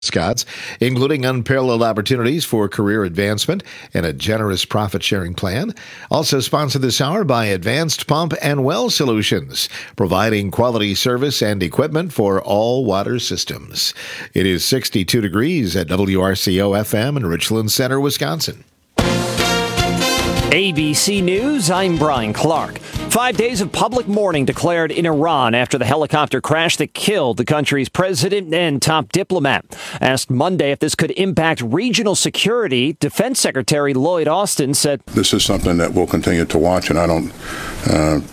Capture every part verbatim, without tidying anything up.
Scott's, including unparalleled opportunities for career advancement and a generous profit-sharing plan. Also sponsored this hour by Advanced Pump and Well Solutions, providing quality service and equipment for all water systems. It is sixty-two degrees at W R C O F M in Richland Center, Wisconsin. A B C News, I'm Brian Clark. Five days of public mourning declared in Iran after the helicopter crash that killed the country's president and top diplomat. Asked Monday if this could impact regional security, Defense Secretary Lloyd Austin said, "This is something that we'll continue to watch, and I don't uh,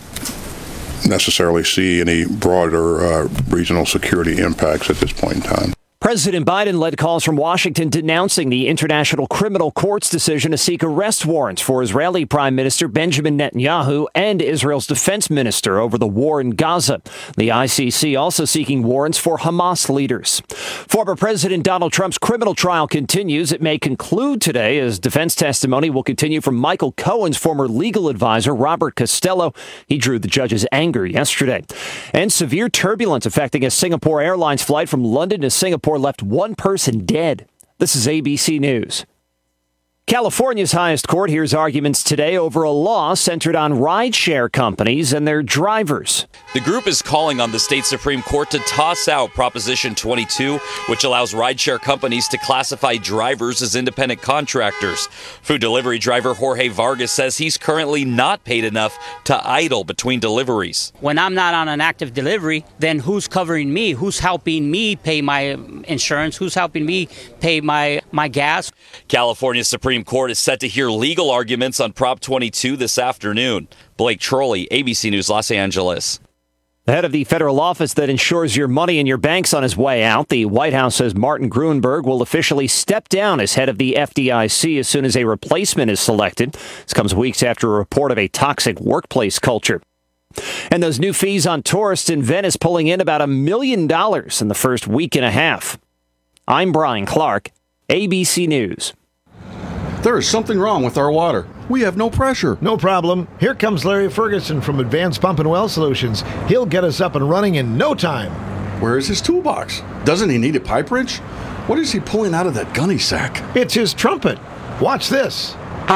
necessarily see any broader uh, regional security impacts at this point in time." President Biden led calls from Washington denouncing the International Criminal Court's decision to seek arrest warrants for Israeli Prime Minister Benjamin Netanyahu and Israel's defense minister over the war in Gaza. The I C C also seeking warrants for Hamas leaders. Former President Donald Trump's criminal trial continues. It may conclude today as defense testimony will continue from Michael Cohen's former legal advisor, Robert Costello. He drew the judge's anger yesterday. And severe turbulence affecting a Singapore Airlines flight from London to Singapore left one person dead. This is A B C News. California's highest court hears arguments today over a law centered on rideshare companies and their drivers. The group is calling on the state Supreme Court to toss out Proposition twenty-two, which allows rideshare companies to classify drivers as independent contractors. Food delivery driver Jorge Vargas says he's currently not paid enough to idle between deliveries. When I'm not on an active delivery, then who's covering me? Who's helping me pay my insurance? Who's helping me pay my, my gas? California's Supreme Court is set to hear legal arguments on Prop twenty-two this afternoon. Blake Trolley, A B C News, Los Angeles. The head of the federal office that insures your money in your banks on his way out, the White House says Martin Gruenberg will officially step down as head of the F D I C as soon as a replacement is selected. This comes weeks after a report of a toxic workplace culture. And those new fees on tourists in Venice pulling in about a million dollars in the first week and a half. I'm Brian Clark, A B C News. There is something wrong with our water. We have no pressure. No problem. Here comes Larry Ferguson from Advanced Pump and Well Solutions. He'll get us up and running in no time. Where is his toolbox? Doesn't he need a pipe wrench? What is he pulling out of that gunny sack? It's his trumpet. Watch this.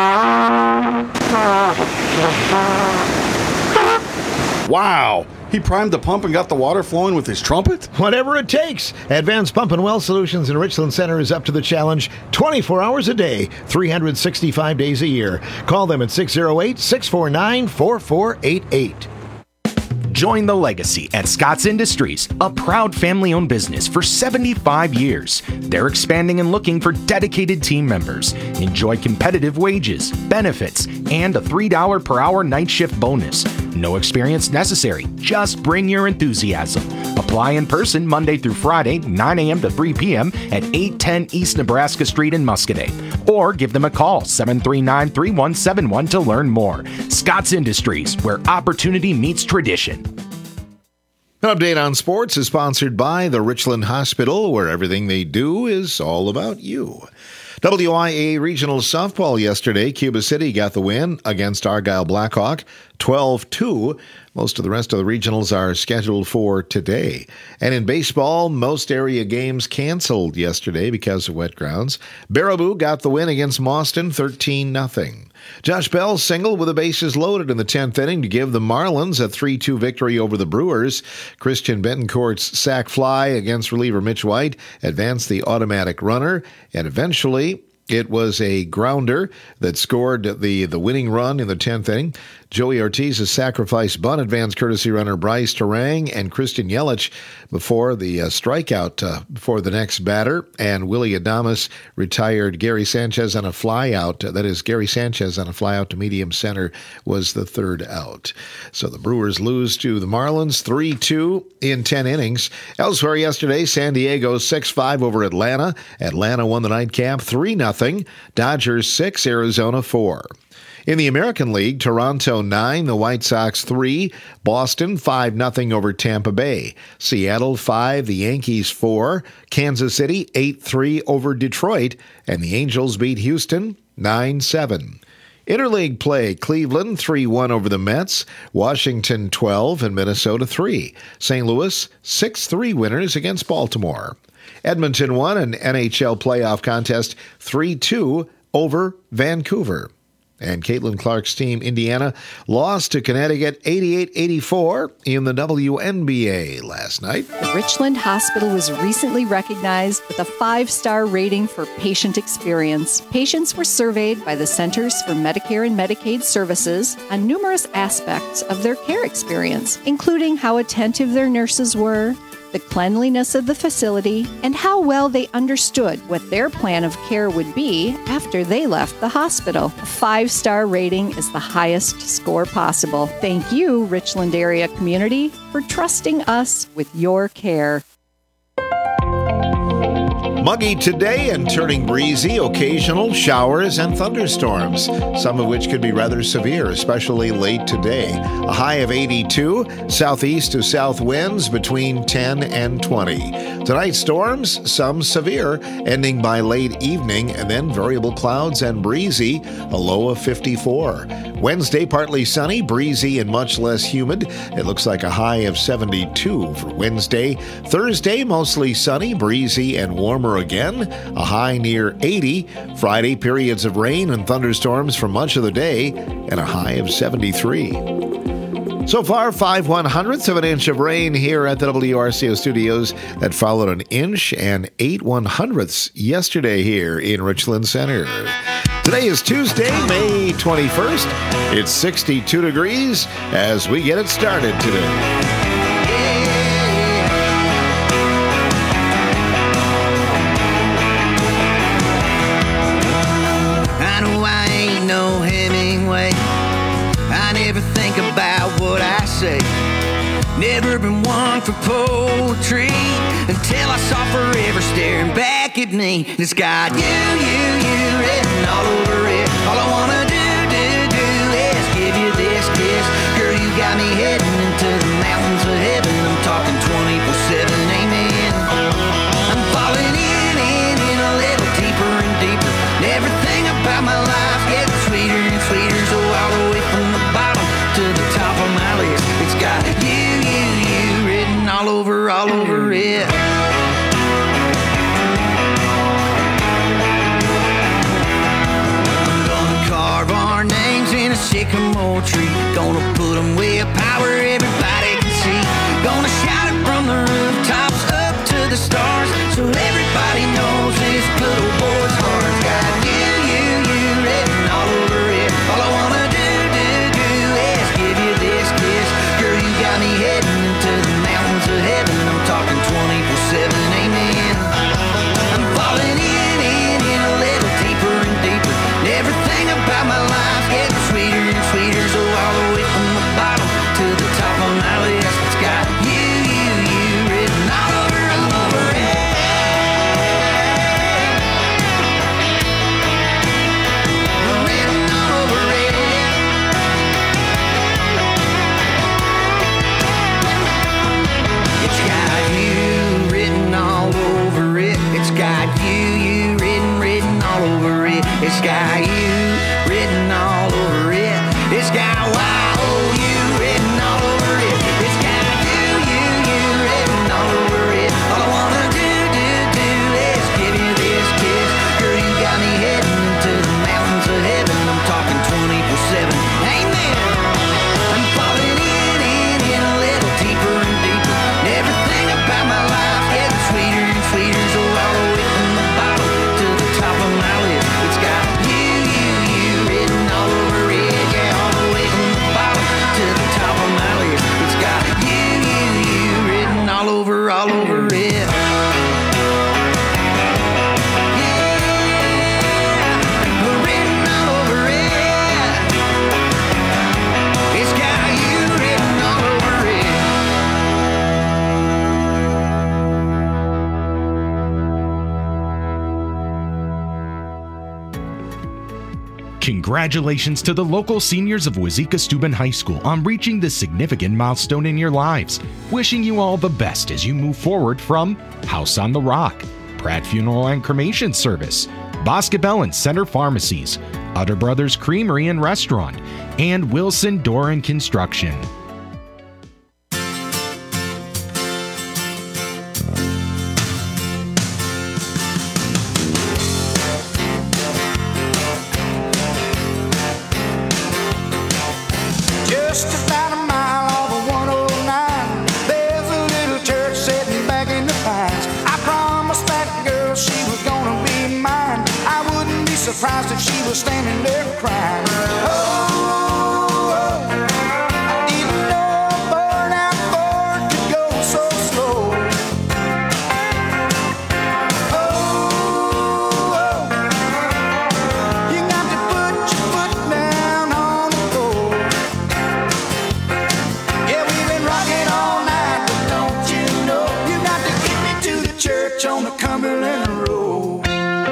Wow! He primed the pump and got the water flowing with his trumpet? Whatever it takes. Advanced Pump and Well Solutions in Richland Center is up to the challenge twenty-four hours a day, three hundred sixty-five days a year. Call them at six oh eight, six four nine, four four eight eight. Join the legacy at Scott's Industries, a proud family-owned business for seventy-five years. They're expanding and looking for dedicated team members. Enjoy competitive wages, benefits, and a three dollars per hour night shift bonus. No experience necessary. Just bring your enthusiasm. Apply in person Monday through Friday, nine a.m. to three p.m. at eight ten East Nebraska Street in Muscoda. Or give them a call, seven three nine, three one seven one to learn more. Scott's Industries, where opportunity meets tradition. An update on sports is sponsored by the Richland Hospital, where everything they do is all about you. W I A Regional Softball yesterday. Cuba City got the win against Argyle Blackhawk, twelve two. Most of the rest of the regionals are scheduled for today. And in baseball, most area games canceled yesterday because of wet grounds. Baraboo got the win against Mauston, thirteen nothing. Josh Bell singled with the bases loaded in the tenth inning to give the Marlins a three two victory over the Brewers. Christian Betancourt's sac fly against reliever Mitch White advanced the automatic runner, and eventually it was a grounder that scored the, the winning run in the tenth inning. Joey Ortiz's sacrifice bunt advanced courtesy runner Bryce Terang and Christian Yelich before the uh, strikeout uh, before the next batter. And Willie Adames retired Gary Sanchez on a flyout. That is, Gary Sanchez on a flyout to medium center was the third out. So the Brewers lose to the Marlins three two in ten innings. Elsewhere yesterday, San Diego six five over Atlanta. Atlanta won the nightcap three nothing. Dodgers six, Arizona four. In the American League, Toronto nine, the White Sox three, Boston five nothing over Tampa Bay, Seattle five, the Yankees four, Kansas City eight three over Detroit, and the Angels beat Houston nine seven. Interleague play, Cleveland three one over the Mets, Washington twelve, and Minnesota three. Saint Louis six three winners against Baltimore. Edmonton won an N H L playoff contest three two over Vancouver. And Caitlin Clark's team, Indiana, lost to Connecticut eighty-eight eighty-four in the W N B A last night. The Richland Hospital was recently recognized with a five-star rating for patient experience. Patients were surveyed by the Centers for Medicare and Medicaid Services on numerous aspects of their care experience, including how attentive their nurses were, the cleanliness of the facility, and how well they understood what their plan of care would be after they left the hospital. A five-star rating is the highest score possible. Thank you, Richland area community, for trusting us with your care. Muggy today and turning breezy, occasional showers and thunderstorms, some of which could be rather severe, especially late today. A high of eighty-two, southeast to south winds between ten and twenty. Tonight, storms, some severe, ending by late evening, and then variable clouds and breezy, a low of fifty-four. Wednesday, partly sunny, breezy, and much less humid. It looks like a high of seventy-two for Wednesday. Thursday, mostly sunny, breezy, and warmer again, a high near eighty. Friday, periods of rain and thunderstorms for much of the day, and a high of seventy-three. So far, five one-hundredths of an inch of rain here at the W R C O studios. That followed an inch and eight one-hundredths yesterday here in Richland Center. Today is Tuesday, May twenty-first. It's sixty-two degrees as we get it started today. Never been one for poetry until I saw forever staring back at me. It's got you, you, you written all over it. All I wanna do, do, do is give you this kiss. Girl, you got me heading into the mountains of heaven. I'm talking twenty-four seven, amen. I'm falling in, in, in a little deeper and deeper. And everything about my life getting sweeter and sweeter. So all the way from the bottom to the top of my list, it's got you, you, you written all over, all over it. I'm gonna carve our names in a sycamore tree. Gonna put them where power everybody can see. Gonna shout it from the rooftops up to the stars, so everybody knows this good old boy's heart. Got you, you, you written all over it. All I wanna do, do, do is give you this kiss. Girl, you got me heading into the mountains of heaven. I'm talking twenty-four seven, amen. I'm falling in, in, in a little deeper and deeper. And everything about my life getting sweeter and sweeter. So all the way from the bottom to the top of my list, it's got you, you, you written all over, all over it. Written all over it. It's got you written all over it. It's got you, you written, written all over it. It's got you written all over it. It's got Y O U written all over it. It's got you, you, you written all over it. All I wanna do, do, do is give you this kiss. Girl, you got me heading into the mountains of heaven. I'm talking twenty-four seven, amen. I'm falling in, in, in a little deeper and deeper. And everything about my life getting sweeter and sweeter. So all the way from the bottom to the top of my list, it's got you, you, you written all over it. Yeah, all the way from the bottom to the top of my list, it's got you, you, you written all over, all over it. Yeah, written all over it. It's got you written all over it. Congratulations to the local seniors of Wazeeka-Steuben High School on reaching this significant milestone in your lives. Wishing you all the best as you move forward from House on the Rock, Pratt Funeral and Cremation Service, Boscobel and Center Pharmacies, Utter Brothers Creamery and Restaurant, and Wilson Door and Construction. surprised that she was standing there crying. Oh, I didn't know a burnout Ford could go so slow. Oh, you got to put your foot down on the floor. Yeah, we've been rocking all night, but don't you know you got to get me to the church on the Cumberland Road.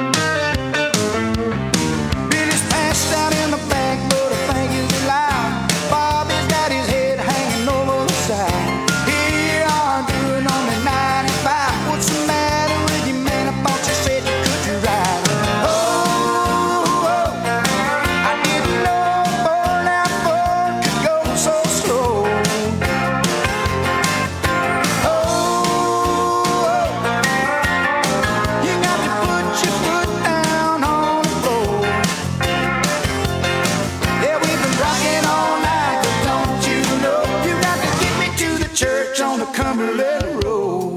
Billy's passed out in the back, but I think he's alive. Bobby's got his head hanging over the side. Here I'm doing only ninety-five. What's the matter with you, man? I thought you said you could ride. Oh, oh, I didn't know a burnout Ford could go so slow. Oh, oh, you got to put your foot down on the floor. Yeah, we've been rocking all night, but don't you know you got to get me to the church on the Cumberland Road.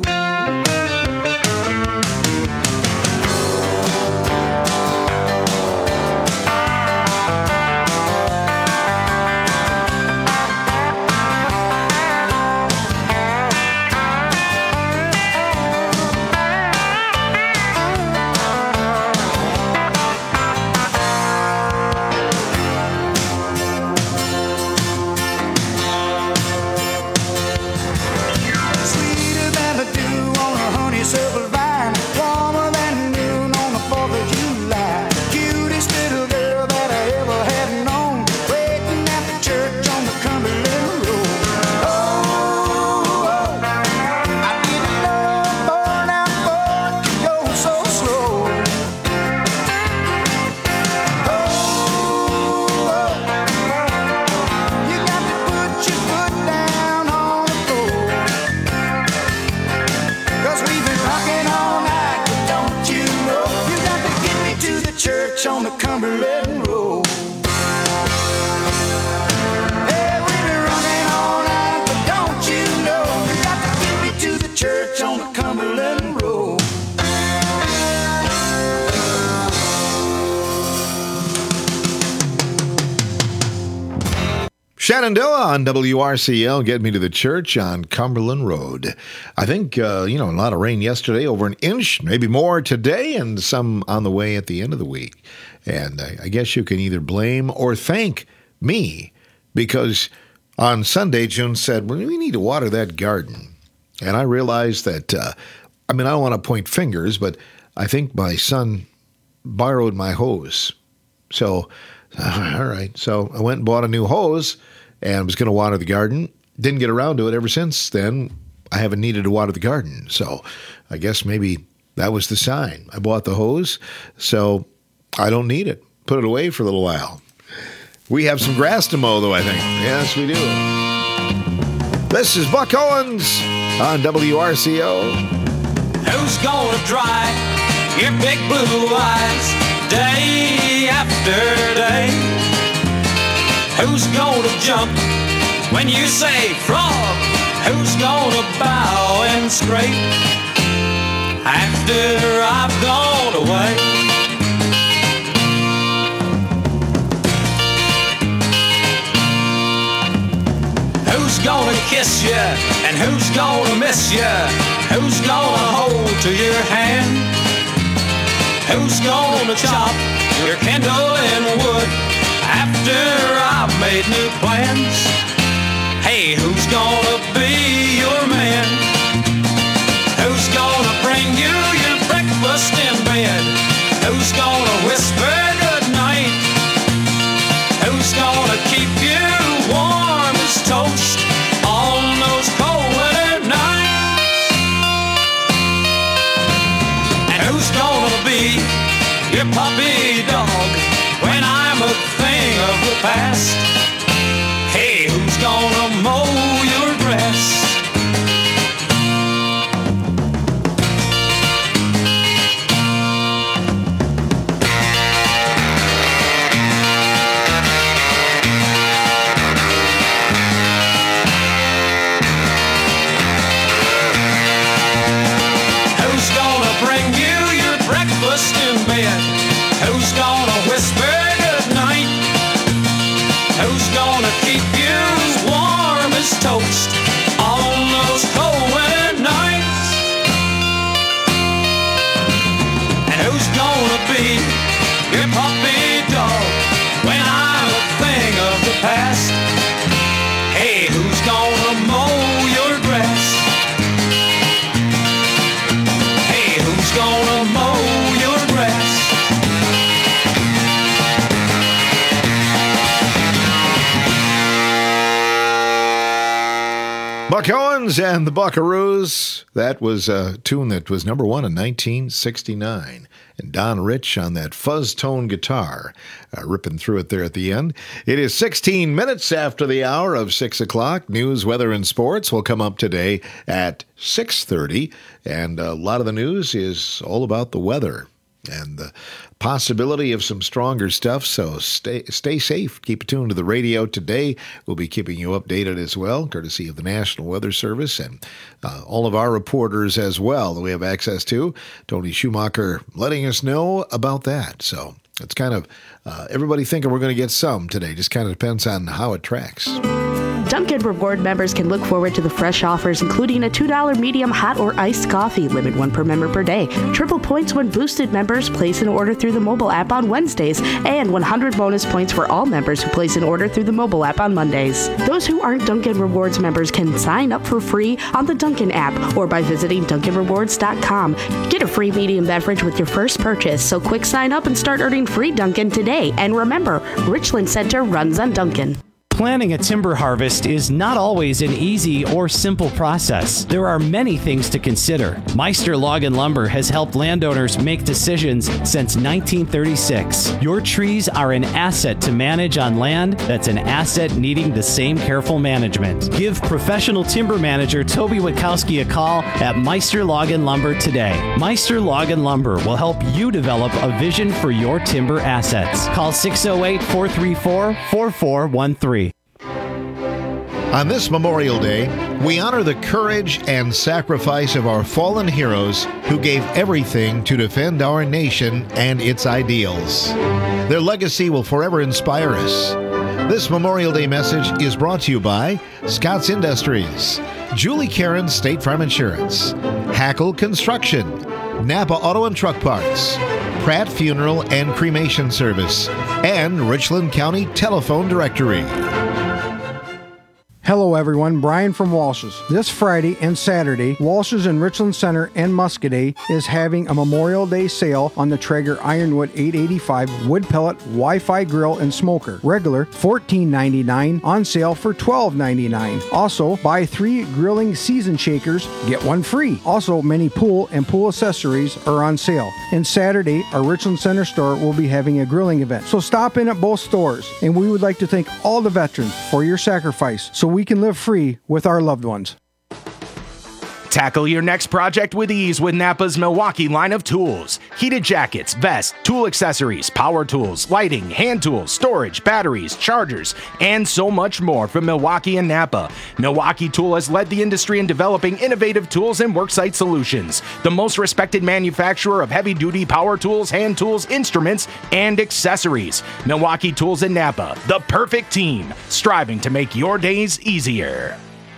Sweeter than the dew on a honeysuckle vine, warmer than noon on the fourth of July. Cutest little girl that I ever had known, waiting at the church on the Cumberland Road. Oh, oh, I didn't know a burnout Ford could go so slow. Oh, oh, you got to put your foot down on the floor. Cause we've been rocking all night, but don't you know you got to get me to the church on the Cumberland Road. Hey, we've been rocking all night, but don't you know you got to get me to the church on the Cumberland Road. Shenandoah on W R C L, get me to the church on Cumberland Road. I think, uh, you know, a lot of rain yesterday, over an inch, maybe more today, and some on the way at the end of the week. And I, I guess you can either blame or thank me, because on Sunday, June said, well, we need to water that garden. And I realized that, uh, I mean, I don't want to point fingers, but I think my son borrowed my hose. So, all right. So I went and bought a new hose and was going to water the garden. Didn't get around to it ever since then. I haven't needed to water the garden. So I guess maybe that was the sign. I bought the hose, so I don't need it. Put it away for a little while. We have some grass to mow, though, I think. Yes, we do. This is Buck Owens on W R C O. Who's gonna dry your big blue eyes day after day? Who's gonna jump when you say frog? Who's gonna bow and scrape after I've gone away? Who's gonna kiss you and who's gonna miss you? Who's gonna hold to your hand? Who's gonna chop your kindling wood after I've made new plans? Hey, who's gonna be your man? Who's gonna bring you your breakfast in bed? Who's gonna whisper goodnight? Who's gonna keep you warm as toast on those cold winter nights? And who's gonna be your puppy dog when I'm a thing of the past? Hey, who's gonna mow your grass? Who's gonna whisper goodnight? Who's gonna keep you as warm as toast on those cold winter nights? And who's gonna be your puppy dog when I'm a thing of the past? Hey, who's gonna mow your grass? Hey, who's gonna mow your grass? Buck Owens and the Buckaroos. That was a tune that was number one in nineteen sixty-nine. And Don Rich on that fuzz tone guitar, uh, ripping through it there at the end. It is sixteen minutes after the hour of six o'clock. News, weather, and sports will come up today at six thirty. And a lot of the news is all about the weather and the possibility of some stronger stuff, so stay stay safe. Keep it tuned to the radio today. We'll be keeping you updated as well, courtesy of the National Weather Service and uh, all of our reporters as well that we have access to. Tony Schumacher letting us know about that. So it's kind of uh, everybody thinking we're going to get some today. Just kind of depends on how it tracks. Dunkin' Reward members can look forward to the fresh offers, including a two dollar medium hot or iced coffee, limit one per member per day, triple points when boosted members place an order through the mobile app on Wednesdays, and one hundred bonus points for all members who place an order through the mobile app on Mondays. Those who aren't Dunkin' Rewards members can sign up for free on the Dunkin' app or by visiting Dunkin Rewards dot com. Get a free medium beverage with your first purchase, so quick sign up and start earning free Dunkin' today. And remember, Richland Center runs on Dunkin'. Planning a timber harvest is not always an easy or simple process. There are many things to consider. Meister Log and Lumber has helped landowners make decisions since nineteen thirty-six. Your trees are an asset to manage on land that's an asset needing the same careful management. Give professional timber manager Toby Witkowski a call at Meister Log and Lumber today. Meister Log and Lumber will help you develop a vision for your timber assets. Call six oh eight, four three four, four four one three. On this Memorial Day, we honor the courage and sacrifice of our fallen heroes who gave everything to defend our nation and its ideals. Their legacy will forever inspire us. This Memorial Day message is brought to you by Scott's Industries, Julie Karen State Farm Insurance, Hackle Construction, Napa Auto and Truck Parts, Pratt Funeral and Cremation Service, and Richland County Telephone Directory. Hello everyone, Brian from Walsh's. This Friday and Saturday, Walsh's in Richland Center and Muscadet is having a Memorial Day sale on the Traeger Ironwood eight eighty-five wood pellet Wi-Fi grill and smoker. Regular fourteen ninety-nine, on sale for twelve ninety-nine. Also, buy three grilling season shakers, get one free. Also, many pool and pool accessories are on sale. And Saturday, our Richland Center store will be having a grilling event. So stop in at both stores, and we would like to thank all the veterans for your sacrifice so we can live free with our loved ones. Tackle your next project with ease with Napa's Milwaukee line of tools. Heated jackets, vests, tool accessories, power tools, lighting, hand tools, storage, batteries, chargers, and so much more from Milwaukee and Napa. Milwaukee Tool has led the industry in developing innovative tools and worksite solutions. The most respected manufacturer of heavy-duty power tools, hand tools, instruments, and accessories. Milwaukee Tools and Napa, the perfect team, striving to make your days easier.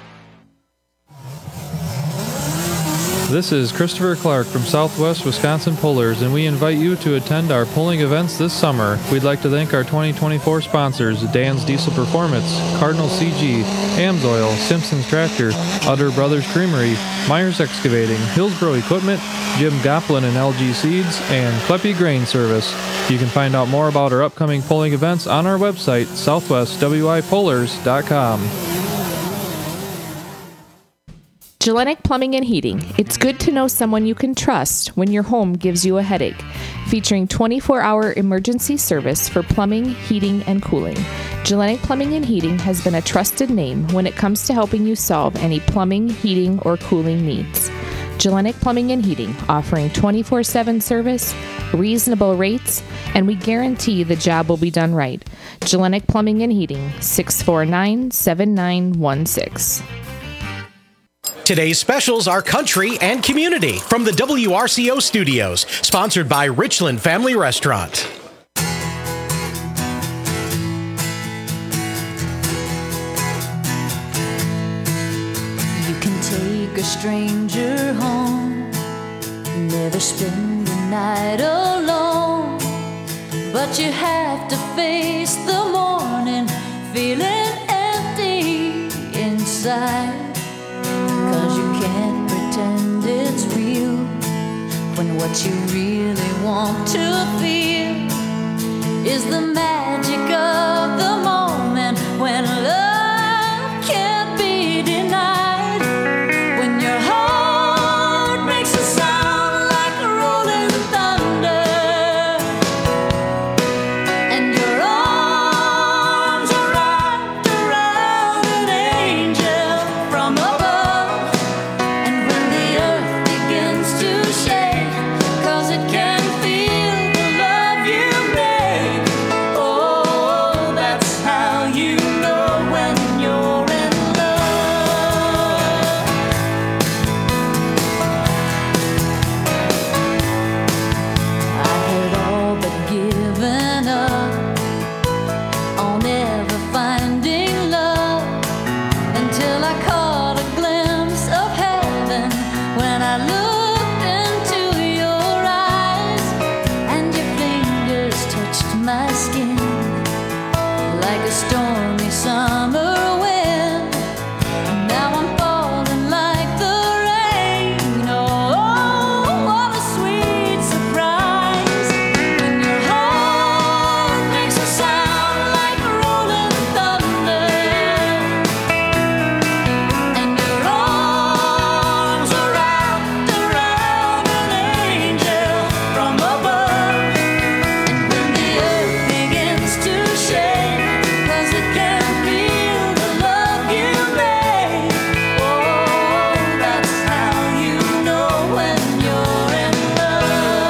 This is Christopher Clark from Southwest Wisconsin Pullers, and we invite you to attend our pulling events this summer. We'd like to thank our twenty twenty-four sponsors, Dan's Diesel Performance, Cardinal C G, Amsoil, Simpson's Tractor, Utter Brothers Creamery, Myers Excavating, Hillsboro Equipment, Jim Goplin and L G Seeds, and Kleppe Grain Service. You can find out more about our upcoming pulling events on our website, southwest w i pullers dot com. Gellenic Plumbing and Heating. It's good to know someone you can trust when your home gives you a headache. Featuring twenty-four hour emergency service for plumbing, heating, and cooling. Gellenic Plumbing and Heating has been a trusted name when it comes to helping you solve any plumbing, heating, or cooling needs. Gellenic Plumbing and Heating, offering twenty-four seven service, reasonable rates, and we guarantee the job will be done right. Gellenic Plumbing and Heating, six four nine, seven nine one six. Today's specials are country and community from the W R C O studios, sponsored by Richland Family Restaurant. stranger home. Never spend the night alone, but you have to face the morning feeling empty inside. Cause you can't pretend it's real when what you really want to feel is the magic of the moment when love can't be denied. When your heart makes a sound like rolling thunder, and your arms are wrapped around an angel from above, and when the earth begins to shake, cause it can feel the love you make. Oh, that's how you know when you're in love. I had all but given up on ever finding love until I caught a glimpse of heaven when I looked into your eyes, and your fingers touched my skin like a stormy summer wind. Now I'm falling like the rain. Oh, what a sweet surprise when your heart makes a sound like rolling thunder, and your arms are wrapped around an angel from above. And when the earth begins to shake, cause it can feel the love you make. Oh, that's how you know when you're in love.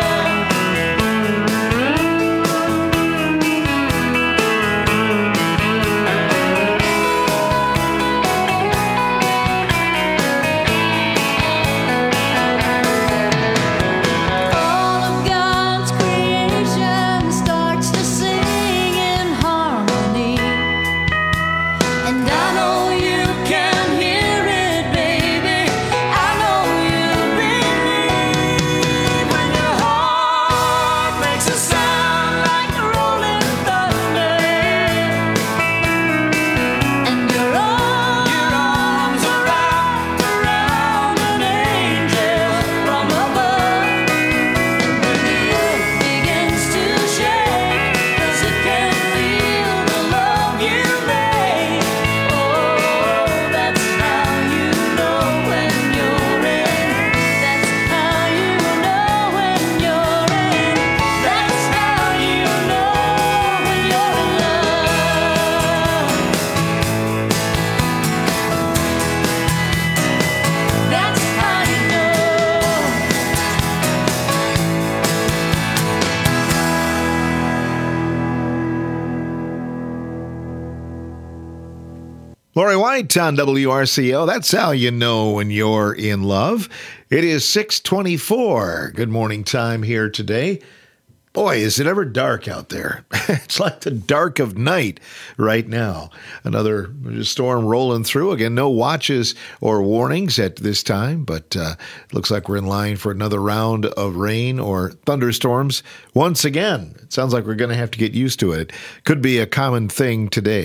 All of God's creation starts to sing in harmony, and I know you can hear it, baby. I know you believe when your heart makes a sound like rolling thunder, and your arms are wrapped around an angel from above. And when the earth begins to shake, cause it can feel the love you make. Oh, that's how you know when you're in. That's how you know when you're in. That's how you know when you're in love. That's how you know. Lori White on W R C O. That's how you know when you're in love. It is six twenty-four. Good morning time here today. Boy, is it ever dark out there. It's like the dark of night right now. Another storm rolling through. Again, no watches or warnings at this time, but uh, looks like we're in line for another round of rain or thunderstorms once again. It sounds like we're going to have to get used to it. Could be a common thing today.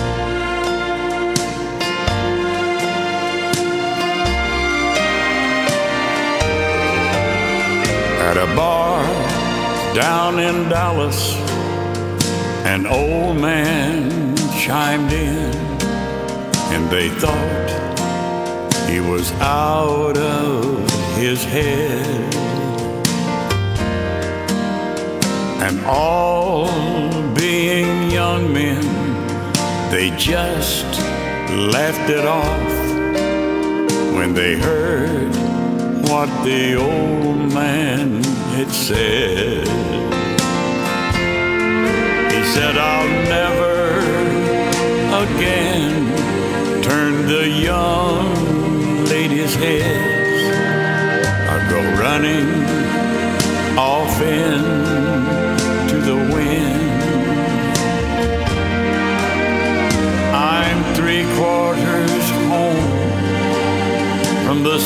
At a bar down in Dallas, an old man chimed in, and they thought he was out of his head. And all being young men, they just laughed it off when they heard what the old man had said. He said, I'll never again turn the young ladies' heads. I'll go running off into the wind. I'm three quarters home from the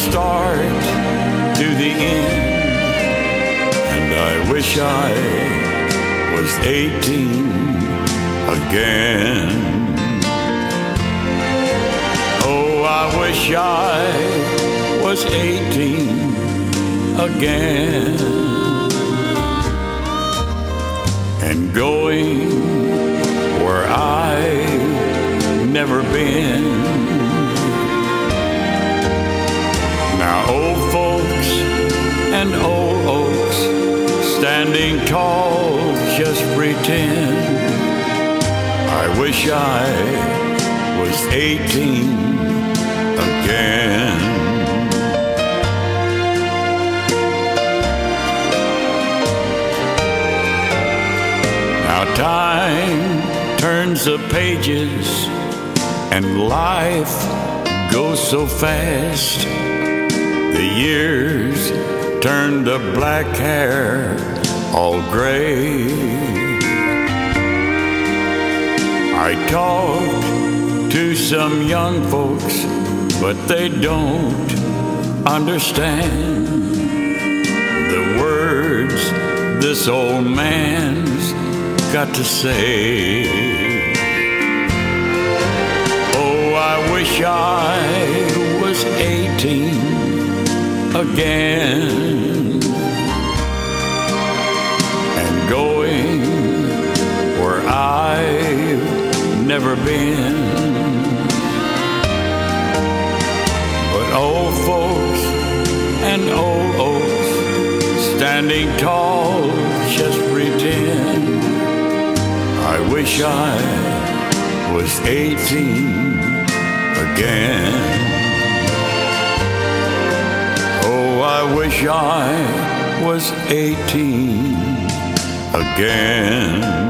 wish I was eighteen again. Oh, I wish I was eighteen again. And going where I've never been. Now old folks and old oaks standing tall just pretend. I wish I was eighteen again. Now time turns the pages and life goes so fast. The years turn the black hair all gray. I talk to some young folks, but they don't understand the words this old man's got to say. Oh, I wish I was eighteen again and going where I've never been. But old folks and old oaks standing tall just pretend. I wish I was eighteen again. Oh, I wish I was eighteen again.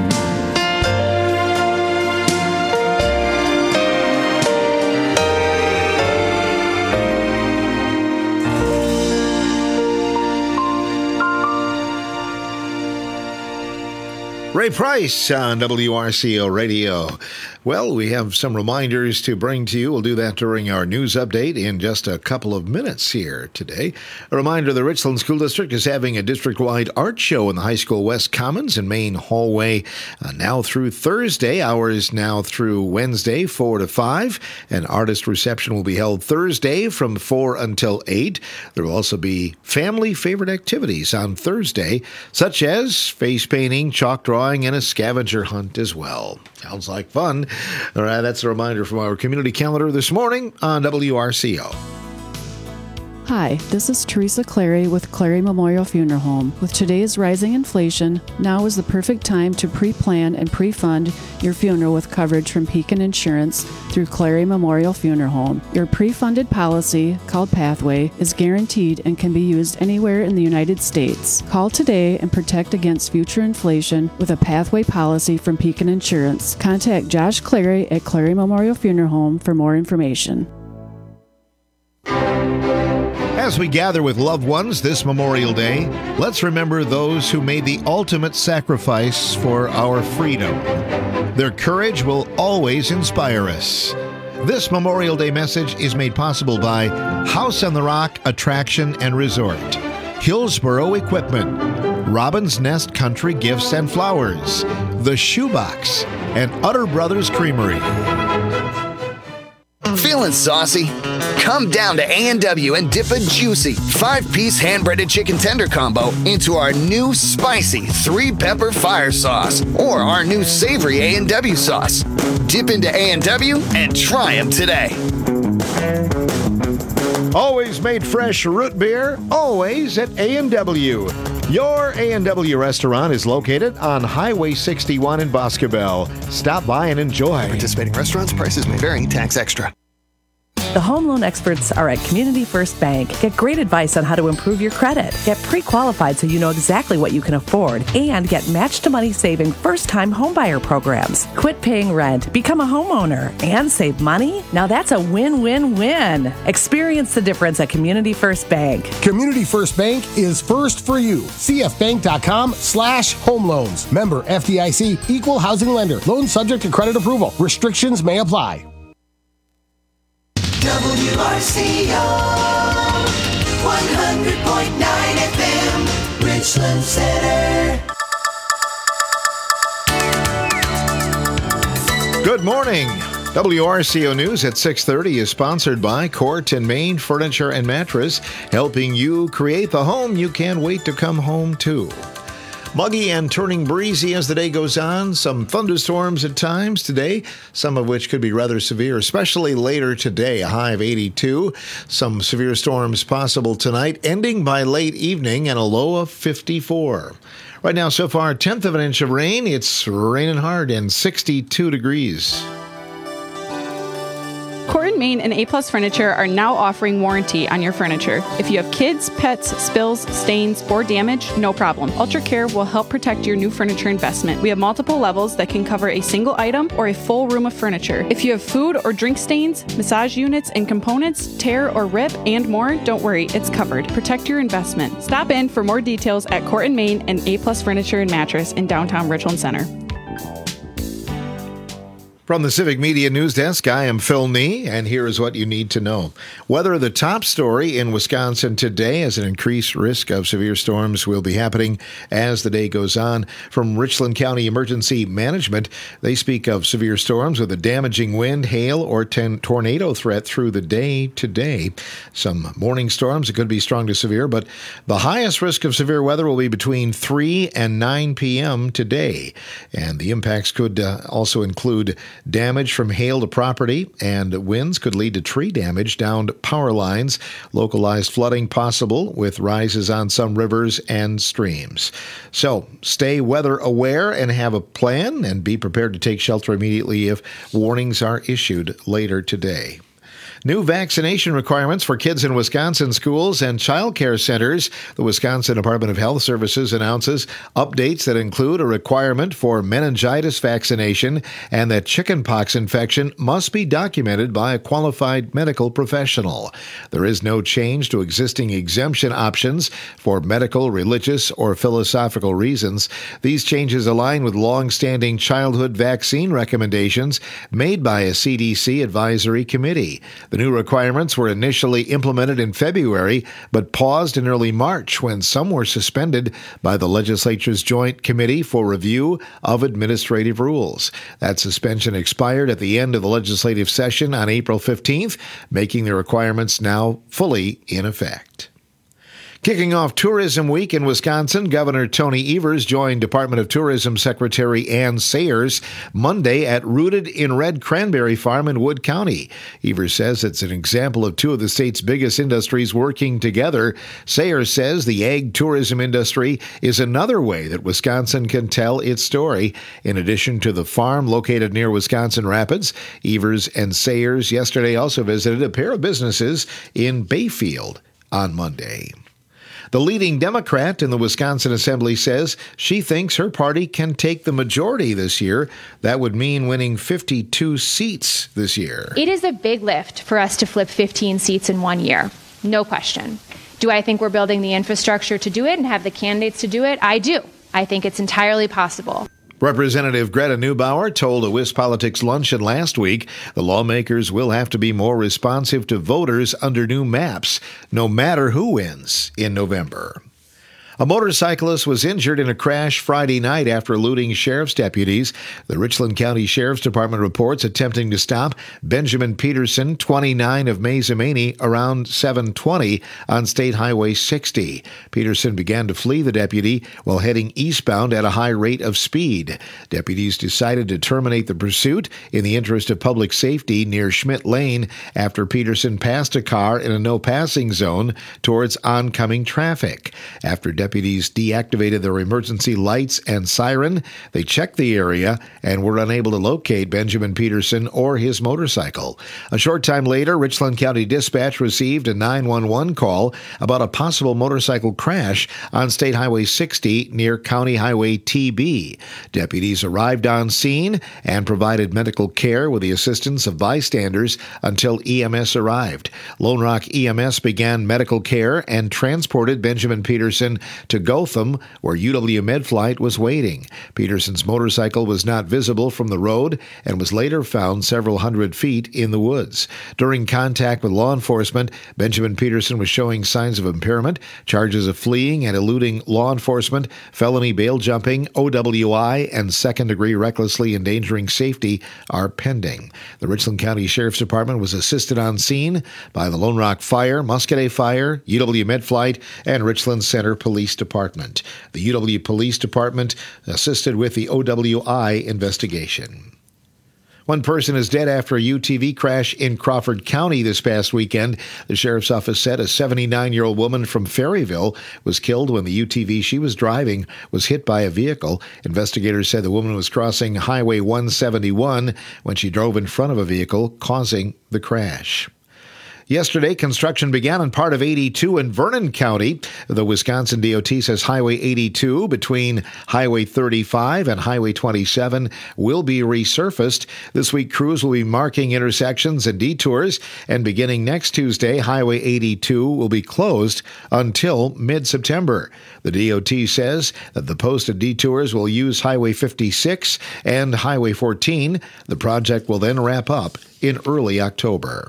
Ray Price on W R C O Radio. Well, we have some reminders to bring to you. We'll do that during our news update in just a couple of minutes here today. A reminder, the Richland School District is having a district-wide art show in the High School West Commons and Main Hallway uh, now through Thursday. Hours now through Wednesday, four to five. An artist reception will be held Thursday from four until eight. There will also be family favorite activities on Thursday, such as face painting, chalk drawing, and a scavenger hunt as well. Sounds like fun. All right, that's a reminder from our community calendar this morning on W R C O. Hi, this is Teresa Clary with Clary Memorial Funeral Home. With today's rising inflation, now is the perfect time to pre-plan and pre-fund your funeral with coverage from Pekin Insurance through Clary Memorial Funeral Home. Your pre-funded policy, called Pathway, is guaranteed and can be used anywhere in the United States. Call today and protect against future inflation with a Pathway policy from Pekin Insurance. Contact Josh Clary at Clary Memorial Funeral Home for more information. As we gather with loved ones this Memorial Day, let's remember those who made the ultimate sacrifice for our freedom. Their courage will always inspire us. This Memorial Day message is made possible by House on the Rock Attraction and Resort, Hillsboro Equipment, Robin's Nest Country Gifts and Flowers, The Shoebox, and Utter Brothers Creamery. Feeling saucy? Come down to A and W and dip a juicy five-piece hand-breaded chicken tender combo into our new spicy three-pepper fire sauce or our new savory A and W sauce. Dip into A and W and try them today. Always made fresh root beer, always at A and W. Your A and W restaurant is located on Highway sixty-one in Boscobel. Stop by and enjoy. Participating restaurants, prices may vary, tax extra. The home loan experts are at Community First Bank. Get great advice on how to improve your credit. Get pre-qualified so you know exactly what you can afford. And get match-to-money saving first-time homebuyer programs. Quit paying rent, become a homeowner, and save money? Now that's a win-win-win. Experience the difference at Community First Bank. Community First Bank is first for you. cfbank.com slash home loans. Member F D I C, equal housing lender. Loan subject to credit approval. Restrictions may apply. W R C O one hundred point nine F M Richland Center. Good morning. W R C O News at six thirty is sponsored by Court and Main Furniture and Mattress, helping you create the home you can't wait to come home to. Muggy and turning breezy as the day goes on. Some thunderstorms at times today, some of which could be rather severe, especially later today. A high of eighty-two. Some severe storms possible tonight, ending by late evening, and a low of fifty-four. Right now, so far, a tenth of an inch of rain. It's raining hard and sixty-two degrees. Court and Main and A-Plus Furniture are now offering warranty on your furniture. If you have kids, pets, spills, stains, or damage, no problem. Ultra Care will help protect your new furniture investment. We have multiple levels that can cover a single item or a full room of furniture. If you have food or drink stains, massage units and components, tear or rip, and more, don't worry, it's covered. Protect your investment. Stop in for more details at Court and Main and A-Plus Furniture and Mattress in downtown Richland Center. From the Civic Media News Desk, I am Phil Nee, and here is what you need to know. Weather, the top story in Wisconsin today, as an increased risk of severe storms will be happening as the day goes on. From Richland County Emergency Management, they speak of severe storms with a damaging wind, hail, or ten- tornado threat through the day today. Some morning storms, it could be strong to severe, but the highest risk of severe weather will be between three and nine p.m. today. And the impacts could uh, also include damage from hail to property, and winds could lead to tree damage, downed power lines, localized flooding possible with rises on some rivers and streams. So stay weather aware and have a plan, and be prepared to take shelter immediately if warnings are issued later today. New vaccination requirements for kids in Wisconsin schools and child care centers. The Wisconsin Department of Health Services announces updates that include a requirement for meningitis vaccination and that chickenpox infection must be documented by a qualified medical professional. There is no change to existing exemption options for medical, religious, or philosophical reasons. These changes align with long-standing childhood vaccine recommendations made by a C D C advisory committee. The new requirements were initially implemented in February, but paused in early March when some were suspended by the legislature's Joint Committee for Review of Administrative Rules. That suspension expired at the end of the legislative session on April fifteenth, making the requirements now fully in effect. Kicking off Tourism Week in Wisconsin, Governor Tony Evers joined Department of Tourism Secretary Ann Sayers Monday at Rooted in Red Cranberry Farm in Wood County. Evers says it's an example of two of the state's biggest industries working together. Sayers says the ag tourism industry is another way that Wisconsin can tell its story. In addition to the farm located near Wisconsin Rapids, Evers and Sayers yesterday also visited a pair of businesses in Bayfield on Monday. The leading Democrat in the Wisconsin Assembly says she thinks her party can take the majority this year. That would mean winning fifty-two seats this year. It is a big lift for us to flip fifteen seats in one year. No question. Do I think we're building the infrastructure to do it and have the candidates to do it? I do. I think it's entirely possible. Representative Greta Neubauer told a WisPolitics luncheon last week the lawmakers will have to be more responsive to voters under new maps, no matter who wins in November. A motorcyclist was injured in a crash Friday night after eluding sheriff's deputies. The Richland County Sheriff's Department reports attempting to stop Benjamin Peterson, twenty-nine, of Mazomanie around seven twenty on State Highway sixty. Peterson began to flee the deputy while heading eastbound at a high rate of speed. Deputies decided to terminate the pursuit in the interest of public safety near Schmidt Lane after Peterson passed a car in a no-passing zone towards oncoming traffic. After deputies deactivated their emergency lights and siren, they checked the area and were unable to locate Benjamin Peterson or his motorcycle. A short time later, Richland County Dispatch received a nine one one call about a possible motorcycle crash on State Highway sixty near County Highway T B. Deputies arrived on scene and provided medical care with the assistance of bystanders until E M S arrived. Lone Rock E M S began medical care and transported Benjamin Peterson to Gotham, where U W Medflight was waiting. Peterson's motorcycle was not visible from the road and was later found several hundred feet in the woods. During contact with law enforcement, Benjamin Peterson was showing signs of impairment. Charges of fleeing and eluding law enforcement, felony bail jumping, O W I, and second-degree recklessly endangering safety are pending. The Richland County Sheriff's Department was assisted on scene by the Lone Rock Fire, Muscoda Fire, U W Medflight, and Richland Center Police Department. The U W Police Department assisted with the O W I investigation. One person is dead after a U T V crash in Crawford County this past weekend. The sheriff's office said a seventy-nine-year-old woman from Ferryville was killed when the U T V she was driving was hit by a vehicle. Investigators said the woman was crossing Highway one seventy-one when she drove in front of a vehicle, causing the crash. Yesterday, construction began on part of eighty-two in Vernon County. The Wisconsin D O T says Highway eighty-two between Highway thirty-five and Highway twenty-seven will be resurfaced. This week, crews will be marking intersections and detours, and beginning next Tuesday, Highway eighty-two will be closed until mid-September. The D O T says that the posted detours will use Highway fifty-six and Highway fourteen. The project will then wrap up in early October.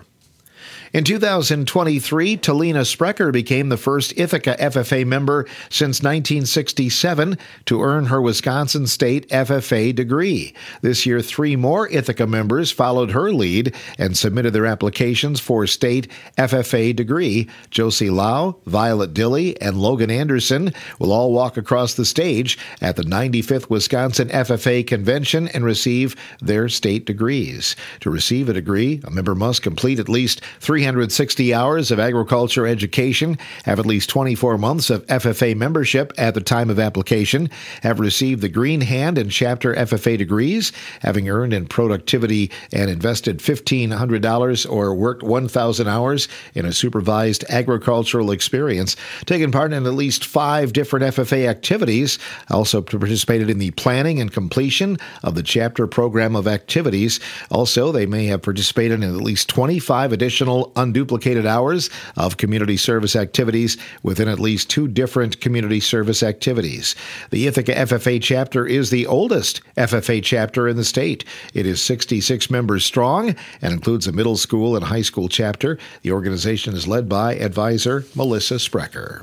In two thousand twenty-three, Talina Sprecher became the first Ithaca F F A member since nineteen sixty-seven to earn her Wisconsin State F F A degree. This year, three more Ithaca members followed her lead and submitted their applications for state F F A degree. Josie Lau, Violet Dilley, and Logan Anderson will all walk across the stage at the ninety-fifth Wisconsin F F A Convention and receive their state degrees. To receive a degree, a member must complete at least three hundred sixty hours of agriculture education, have at least twenty-four months of F F A membership at the time of application, have received the Green Hand and Chapter F F A degrees, having earned in productivity and invested fifteen hundred dollars or worked one thousand hours in a supervised agricultural experience, taken part in at least five different F F A activities, also participated in the planning and completion of the chapter program of activities. Also, they may have participated in at least twenty-five additional unduplicated hours of community service activities within at least two different community service activities. The Ithaca F F A chapter is the oldest F F A chapter in the state. It is sixty-six members strong and includes a middle school and high school chapter. The organization is led by advisor Melissa Sprecher.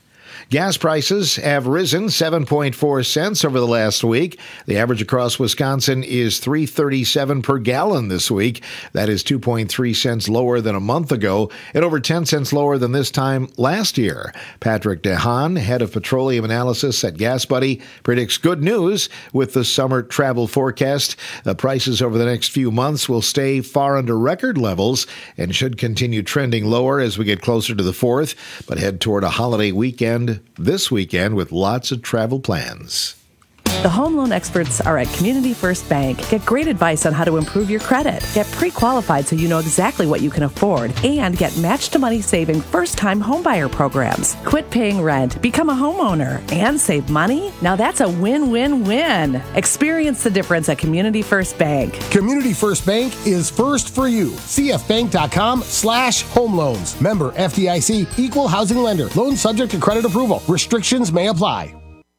Gas prices have risen seven point four cents over the last week. The average across Wisconsin is three dollars and thirty-seven cents per gallon this week. That is two point three cents lower than a month ago and over ten cents lower than this time last year. Patrick DeHaan, head of petroleum analysis at GasBuddy, predicts good news with the summer travel forecast. The prices over the next few months will stay far under record levels and should continue trending lower as we get closer to the fourth, but head toward a holiday weekend this weekend with lots of travel plans. The home loan experts are at Community First Bank. Get great advice on how to improve your credit. Get pre-qualified so you know exactly what you can afford. And get match-to-money saving first-time homebuyer programs. Quit paying rent, become a homeowner, and save money? Now that's a win-win-win. Experience the difference at Community First Bank. Community First Bank is first for you. cfbank.com slash home loans. Member F D I C, equal housing lender. Loan subject to credit approval. Restrictions may apply.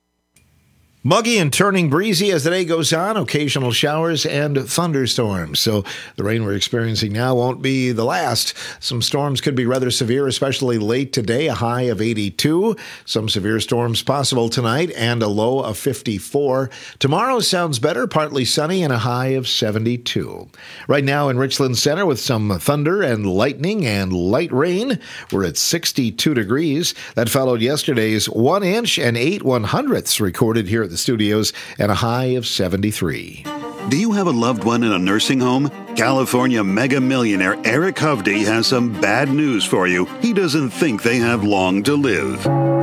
Muggy and turning breezy as the day goes on, occasional showers and thunderstorms. So the rain we're experiencing now won't be the last. Some storms could be rather severe, especially late today, a high of eighty-two. Some severe storms possible tonight and a low of fifty-four. Tomorrow sounds better, partly sunny and a high of seventy-two. Right now in Richland Center with some thunder and lightning and light rain, we're at sixty-two degrees. That followed yesterday's one inch and eight one-hundredths recorded here at the studios and a high of seventy-three. Do you have a loved one in a nursing home? California mega millionaire Eric Hovde has some bad news for you. He doesn't think they have long to live.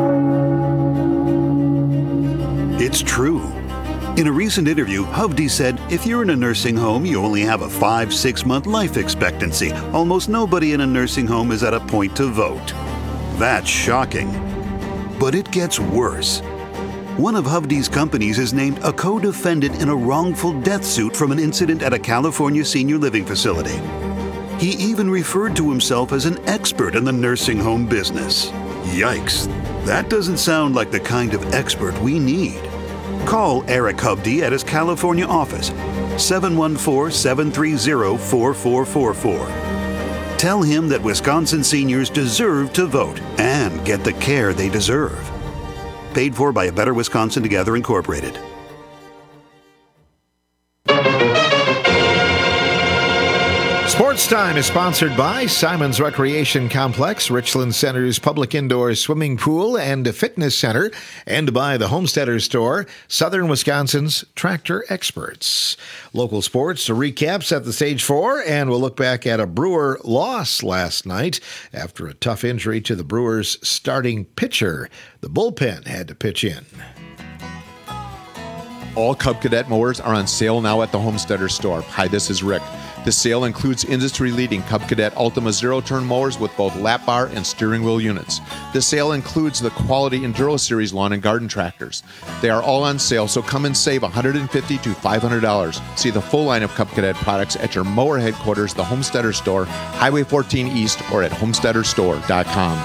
It's true. In a recent interview, Hovde said, if you're in a nursing home, you only have a five, six month life expectancy. Almost nobody in a nursing home is at a point to vote. That's shocking. But it gets worse. One of Hovde's companies is named a co-defendant in a wrongful death suit from an incident at a California senior living facility. He even referred to himself as an expert in the nursing home business. Yikes. That doesn't sound like the kind of expert we need. Call Eric Hubdy at his California office, seven one four, seven three zero, four four four four. Tell him that Wisconsin seniors deserve to vote and get the care they deserve. Paid for by A Better Wisconsin Together Incorporated. Sports Time is sponsored by Simon's Recreation Complex, Richland Center's public indoor swimming pool and fitness center, and by the Homesteader Store, Southern Wisconsin's tractor experts. Local sports, a recap set the stage for, and we'll look back at a Brewer loss last night after a tough injury to the Brewers' starting pitcher. The bullpen had to pitch in. All Cub Cadet mowers are on sale now at the Homesteader Store. Hi, this is Rick. The sale includes industry-leading Cub Cadet Ultima zero-turn mowers with both lap bar and steering wheel units. The sale includes the quality Enduro Series lawn and garden tractors. They are all on sale, so come and save one hundred fifty dollars to five hundred dollars. See the full line of Cub Cadet products at your mower headquarters, the Homesteader Store, Highway fourteen East, or at homesteader store dot com.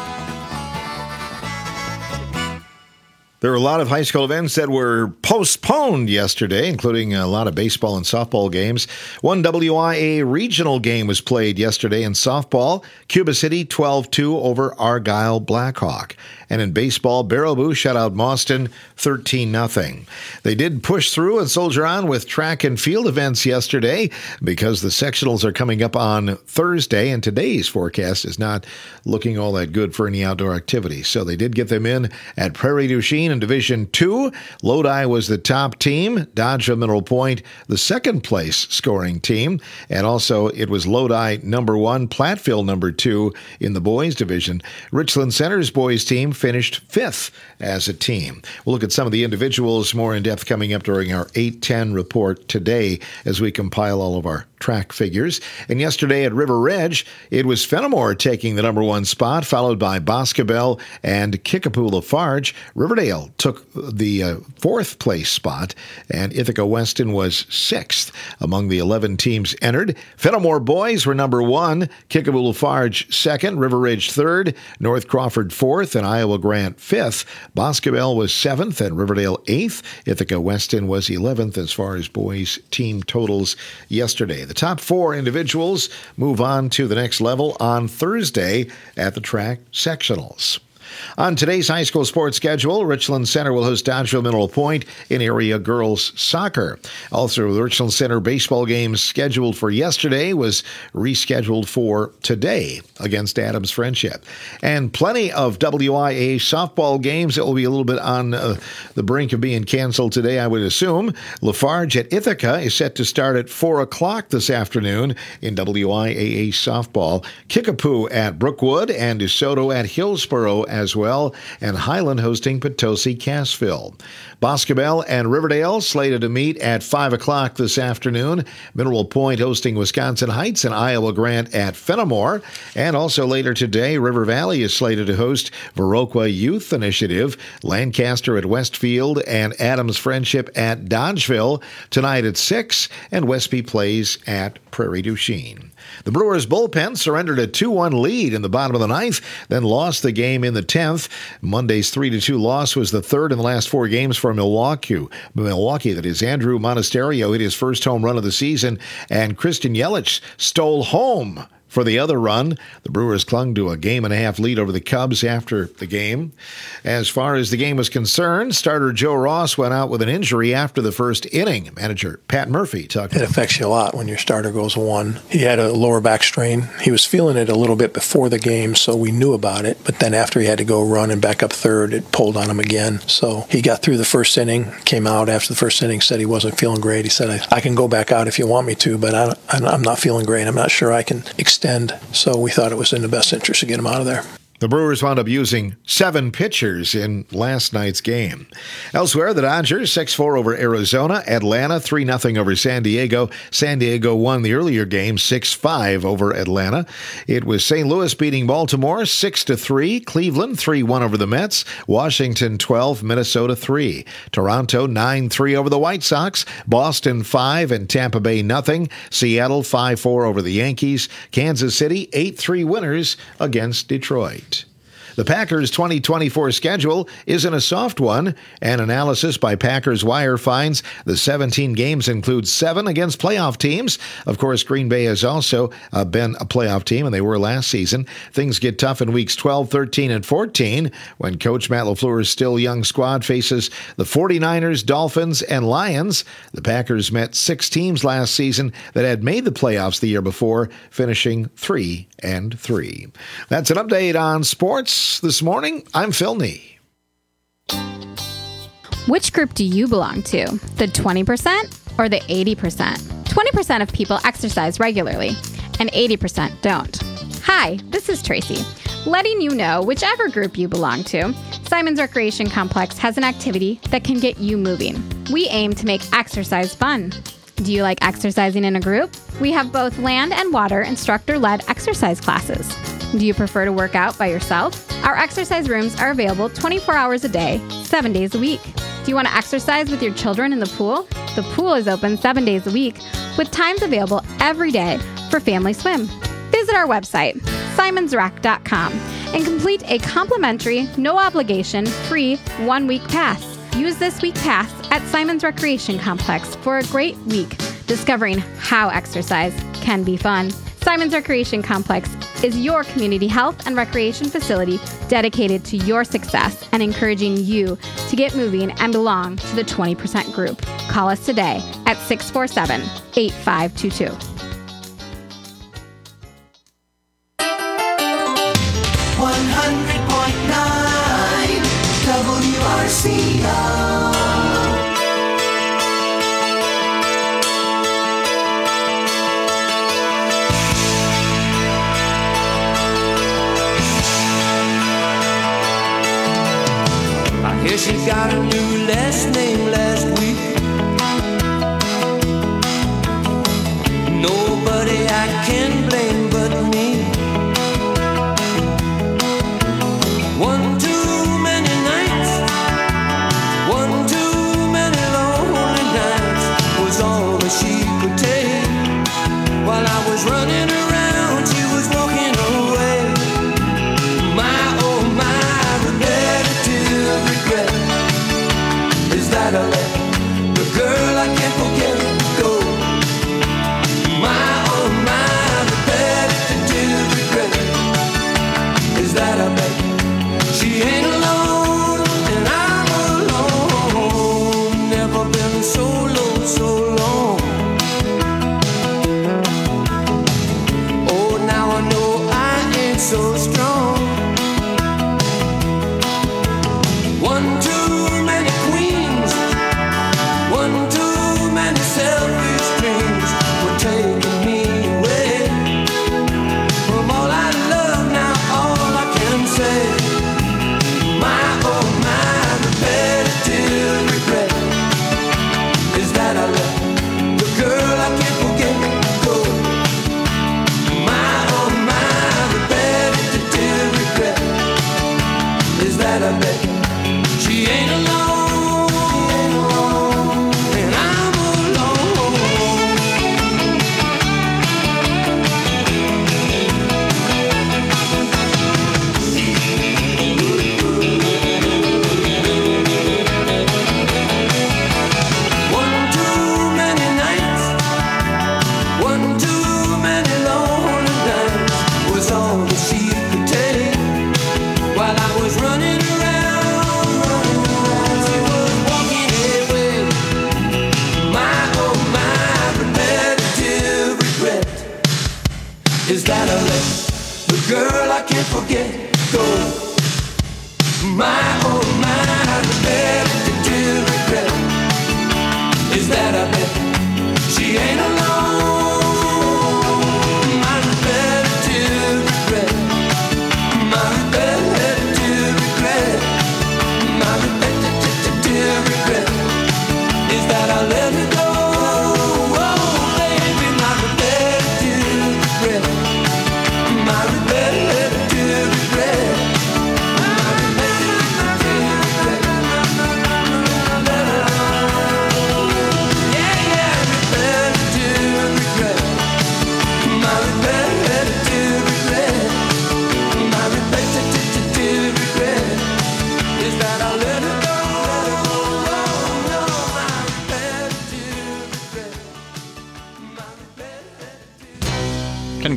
There were a lot of high school events that were postponed yesterday, including a lot of baseball and softball games. One W I A regional game was played yesterday in softball. Cuba City twelve two over Argyle Blackhawk. And in baseball, Baraboo shut out Mauston thirteen nothing. They did push through and soldier on with track and field events yesterday because the sectionals are coming up on Thursday, and today's forecast is not looking all that good for any outdoor activity. So they did get them in at Prairie du Chien in Division two. Lodi was the top team. Dodgeville Mineral Point, the second place scoring team. And also it was Lodi number one, Platteville number two in the boys division. Richland Center's boys team finished fifth as a team. We'll look at some of the individuals more in depth coming up during our eight ten report today as we compile all of our track figures. And yesterday at River Ridge, it was Fenimore taking the number one spot, followed by Boscobel and Kickapoo Lafarge. Riverdale took the uh, fourth place spot, and Ithaca Weston was sixth among the eleven teams entered. Fenimore boys were number one, Kickapoo Lafarge second, River Ridge third, North Crawford fourth, and Iowa Grant fifth. Boscobel was seventh and Riverdale eighth. Ithaca Weston was eleventh as far as boys team totals yesterday. The top four individuals move on to the next level on Thursday at the track sectionals. On today's high school sports schedule, Richland Center will host Dodgeville Mineral Point in area girls soccer. Also, the Richland Center baseball game scheduled for yesterday was rescheduled for today against Adams Friendship. And plenty of W I A softball games that will be a little bit on uh, the brink of being canceled today, I would assume. Lafarge at Ithaca is set to start at four o'clock this afternoon in W I A A softball. Kickapoo at Brookwood and DeSoto at Hillsboro as well, and Highland hosting Potosi Cassville. Boscobel and Riverdale slated to meet at five o'clock this afternoon. Mineral Point hosting Wisconsin Heights and Iowa Grant at Fenimore. And also later today, River Valley is slated to host Viroqua Youth Initiative, Lancaster at Westfield, and Adams Friendship at Dodgeville tonight at six, and Westby plays at Prairie du Chien. The Brewers bullpen surrendered a two one lead in the bottom of the ninth, then lost the game in the tenth. Monday's three to two loss was the third in the last four games for Milwaukee. Milwaukee, that is, Andrew Monasterio hit his first home run of the season, and Christian Yelich stole home for the other run. The Brewers clung to a game and a half lead over the Cubs after the game. As far as the game was concerned, starter Joe Ross went out with an injury after the first inning. Manager Pat Murphy talked about it. It affects you a lot when your starter goes one. He had a lower back strain. He was feeling it a little bit before the game, so we knew about it. But then after he had to go run and back up third, it pulled on him again. So he got through the first inning, came out after the first inning, said he wasn't feeling great. He said, I, I can go back out if you want me to, but I, I'm not feeling great. I'm not sure I can extend. So we thought it was in the best interest to get him out of there. The Brewers wound up using seven pitchers in last night's game. Elsewhere, the Dodgers six four over Arizona. Atlanta three nothing over San Diego. San Diego won the earlier game six five over Atlanta. It was Saint Louis beating Baltimore six to three. Cleveland three one over the Mets. Washington twelve, Minnesota three. Toronto nine three over the White Sox. Boston five and Tampa Bay nothing. Seattle five four over the Yankees. Kansas City eight three winners against Detroit. The The Packers' twenty twenty-four schedule isn't a soft one. An analysis by Packers Wire finds the seventeen games include seven against playoff teams. Of course, Green Bay has also uh, been a playoff team, and they were last season. Things get tough in weeks twelve, thirteen, and fourteen when Coach Matt LaFleur's still young squad faces the forty-niners, Dolphins, and Lions. The Packers met six teams last season that had made the playoffs the year before, finishing three and three. That's an update on sports this morning. I'm Phil Nee. Which group do you belong to? The twenty percent or the eighty percent? twenty percent of people exercise regularly, and eighty percent don't. Hi, this is Tracy, letting you know whichever group you belong to, Simon's Recreation Complex has an activity that can get you moving. We aim to make exercise fun. Do you like exercising in a group? We have both land and water instructor-led exercise classes. Do you prefer to work out by yourself? Our exercise rooms are available twenty-four hours a day, seven days a week. Do you want to exercise with your children in the pool? The pool is open seven days a week, with times available every day for family swim. Visit our website, simons rec dot com, and complete a complimentary, no-obligation, free one-week pass. Use this week pass at Simon's Recreation Complex for a great week discovering how exercise can be fun. Simon's Recreation Complex is your community health and recreation facility dedicated to your success and encouraging you to get moving and belong to the twenty percent group. Call us today at six four seven, eight five two two. one hundred point nine W R C O. I hear she got a new last name last week. No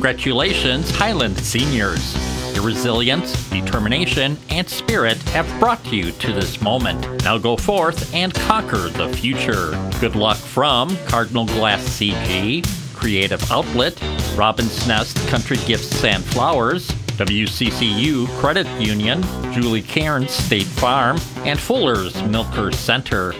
Congratulations, Highland Seniors. Your resilience, determination, and spirit have brought you to this moment. Now go forth and conquer the future. Good luck from Cardinal Glass C G, Creative Outlet, Robin's Nest Country Gifts and Flowers, W C C U Credit Union, Julie Cairns State Farm, and Fuller's Milker Center.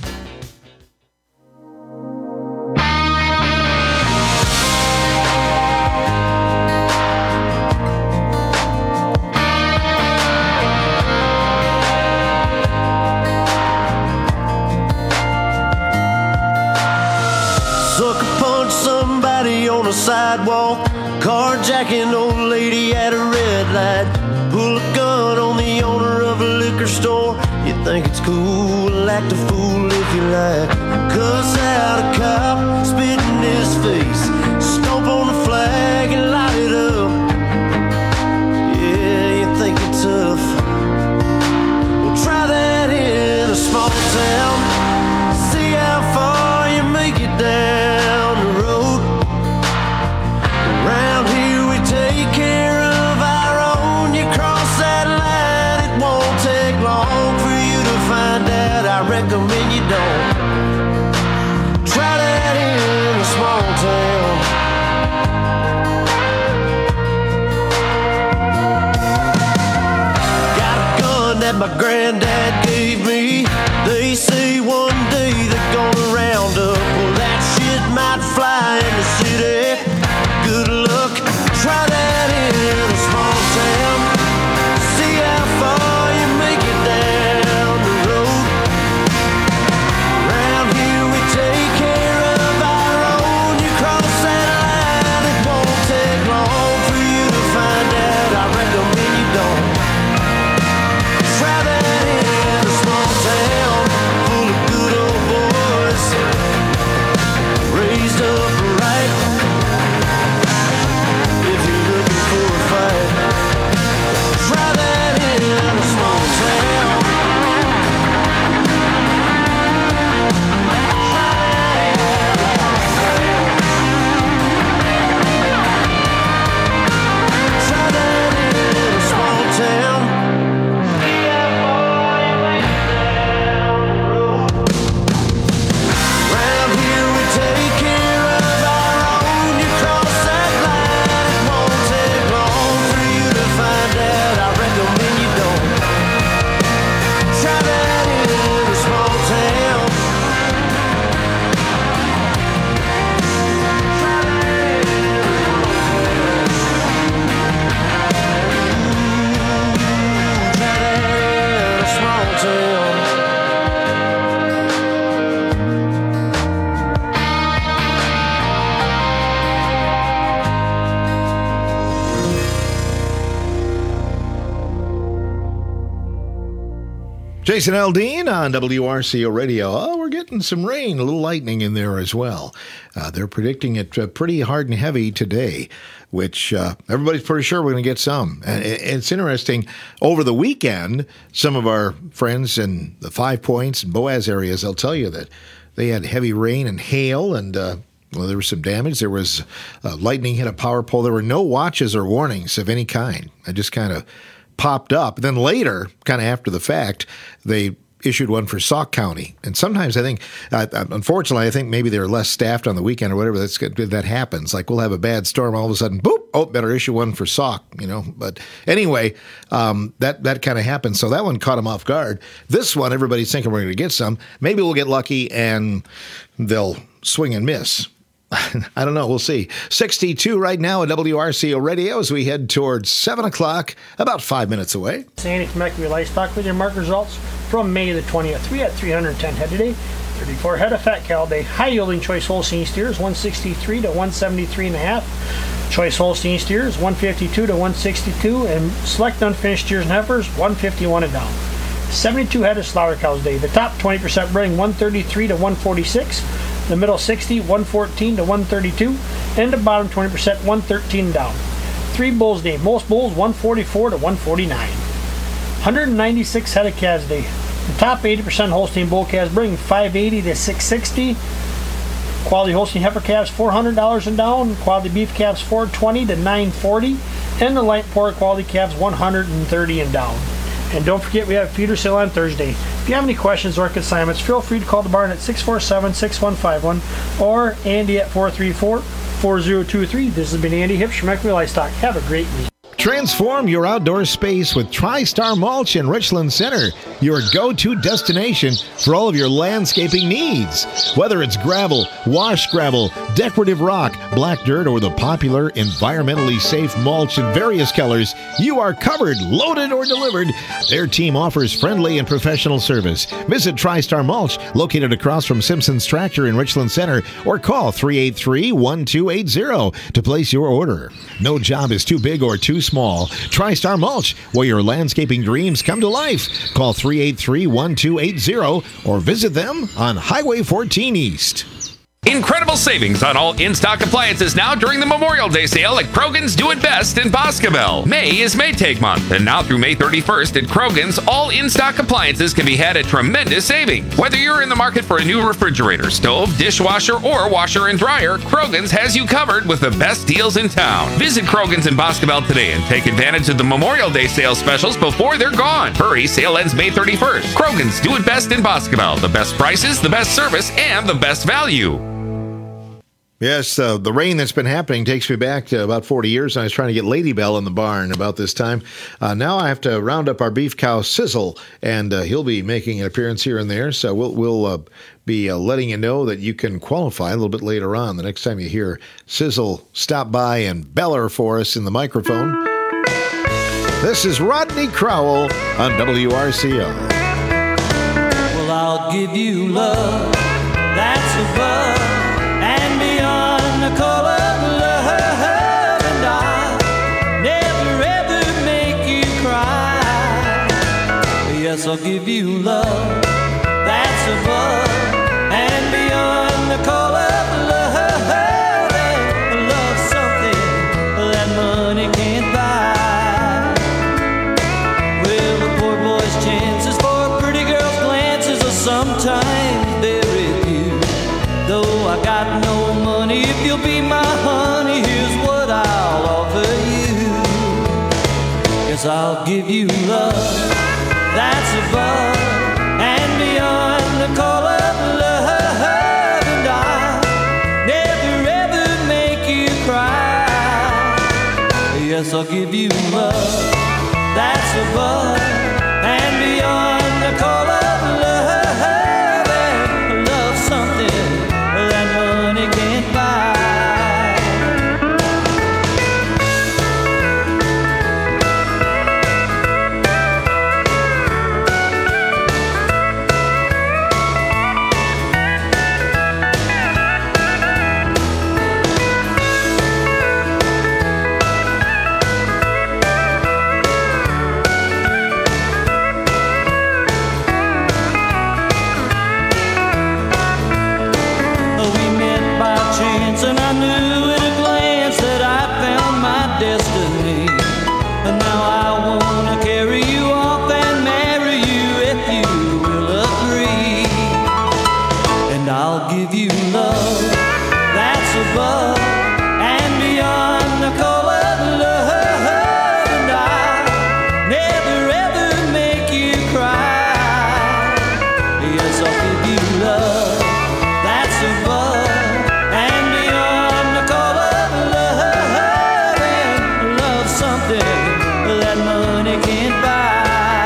Sidewalk, carjacking old lady at a red light, pull a gun on the owner of a liquor store. You think it's cool, act a fool if you like. Cuss out a cop, spit in his face, stomp on the flag and light it up. Yeah, you think you're tough. Well, try that in a small town, see how far you make it down the road. Around here we take care of our own. You cross that line, it won't take long for you to find out. I recommend you don't. Try that in a small town. Got a gun that my granddad gave me. They say one day they're gonna round up. Well, that shit might fly in the city. Good luck, try that in a small town. See how far you make it down the road. Around here we take care of our own. You cross that line, it won't take long for you to find out. I recommend you don't. Try that in a small town full of good old boys, raised up right. Try that in a small town. Try that in a small town. Round here we take care of our own. You cross that line, it won't take long for you to find out. I recommend you don't. Try that in a small town. Try that in a small town. Jason Aldean on W R C O Radio. Oh, we're getting some rain, a little lightning in there as well. Uh, they're predicting it uh, pretty hard and heavy today, which uh, everybody's pretty sure we're going to get some. And it's interesting. Over the weekend, some of our friends in the Five Points and Boaz areas, they'll tell you that they had heavy rain and hail, and uh, well, there was some damage. There was uh, lightning hit a power pole. There were no watches or warnings of any kind. I just kind of popped up. Then later, kind of after the fact, they issued one for Sauk County. And sometimes I think, uh, unfortunately, I think maybe they're less staffed on the weekend or whatever. That's that happens. Like we'll have a bad storm, all of a sudden, boop, oh, better issue one for Sauk, you know. But anyway, um, that, that kind of happened. So that one caught them off guard. This one, everybody's thinking we're going to get some. Maybe we'll get lucky and they'll swing and miss. I don't know. We'll see. sixty-two right now at W R C O Radio as we head towards seven o'clock, about five minutes away. Sandy from Equity Livestock with your market results from May the twentieth. We had three hundred ten head today, thirty-four head of fat cow day. High yielding choice Holstein steers, one sixty-three to one seventy-three and a half. Choice Holstein steers, one fifty-two to one sixty-two. And select unfinished steers and heifers, one fifty-one and down. seventy-two head of slaughter cows day. The top twenty percent bring one thirty-three to one forty-six. The middle sixty, one fourteen to one thirty-two, and the bottom twenty percent, one thirteen down. Three bulls day. Most bulls, one forty-four to one forty-nine. one hundred ninety-six head of calves day. The top eighty percent Holstein bull calves bring five eighty to six sixty. Quality Holstein heifer calves four hundred dollars and down. Quality beef calves four twenty to nine forty, and the light pork quality calves one hundred thirty and down. And don't forget, we have a feeder sale on Thursday. If you have any questions or consignments, feel free to call the barn at six four seven, six one five one or Andy at four three four, four zero two three. This has been Andy Hips from Equity Livestock. Have a great week. Transform your outdoor space with TriStar Mulch in Richland Center, your go-to destination for all of your landscaping needs. Whether it's gravel, wash gravel, decorative rock, black dirt, or the popular environmentally safe mulch in various colors, you are covered, loaded, or delivered. Their team offers friendly and professional service. Visit TriStar Mulch, located across from Simpson's Tractor in Richland Center, or call three eight three, one two eight zero to place your order. No job is too big or too small. TriStar Mulch, where your landscaping dreams come to life. Call three eight three, one two eight zero or visit them on Highway fourteen East. Incredible savings on all in-stock appliances now during the Memorial Day sale at Krogan's Do It Best in Boscobel. May is Maytag month, and now through May thirty-first at Krogan's, all in-stock appliances can be had at tremendous savings. Whether you're in the market for a new refrigerator, stove, dishwasher, or washer and dryer, Krogan's has you covered with the best deals in town. Visit Krogan's in Boscobel today and take advantage of the Memorial Day sale specials before they're gone. Hurry, sale ends May thirty-first. Krogan's Do It Best in Boscobel. The best prices, the best service, and the best value. Yes, uh, the rain that's been happening takes me back to about forty years. I was trying to get Lady Bell in the barn about this time. Uh, now I have to round up our beef cow, Sizzle, and uh, he'll be making an appearance here and there. So we'll, we'll uh, be uh, letting you know that you can qualify a little bit later on. The next time you hear Sizzle stop by and bell her for us in the microphone. This is Rodney Crowell on W R C O. Well, I'll give you love that's above and beyond the call of love, and I'll never ever make you cry. Yes, I'll give you love that's above and beyond the call of love, and love something that money can't buy. Well, the poor boy's chances for a pretty girl's glances are sometimes very few. Though I got no money, if you'll be my honey, here's what I'll offer you. Yes, I'll give you love that's above and beyond the call of love, and I'll never ever make you cry. Yes, I'll give you love that's above and beyond the call of love, and love something that money can't buy. We met by chance, and I knew at a glance that I found my destiny. And now I wanna carry you off and marry you if you will agree. And I'll give you love that's above and beyond the call of love, and I'll never ever make you cry. Yes, I'll give you love that's above and beyond the call of love, and love something that money can't buy.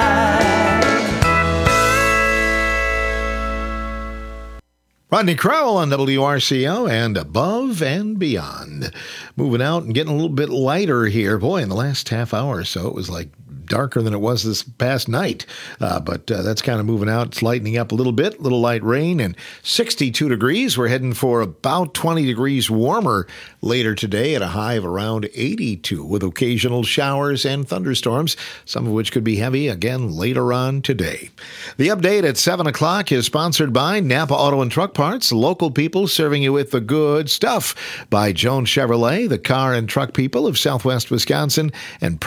Rodney Crowell on W R C O and Above and Beyond. Moving out and getting a little bit lighter here. Boy, in the last half hour or so, it was like darker than it was this past night. Uh, but uh, that's kind of moving out. It's lightening up a little bit, little light rain, and sixty-two degrees. We're heading for about twenty degrees warmer later today at a high of around eighty-two with occasional showers and thunderstorms, some of which could be heavy again later on today. The update at seven o'clock is sponsored by Napa Auto and Truck Parts, local people serving you with the good stuff, by Jones Chevrolet, the car and truck people of Southwest Wisconsin, and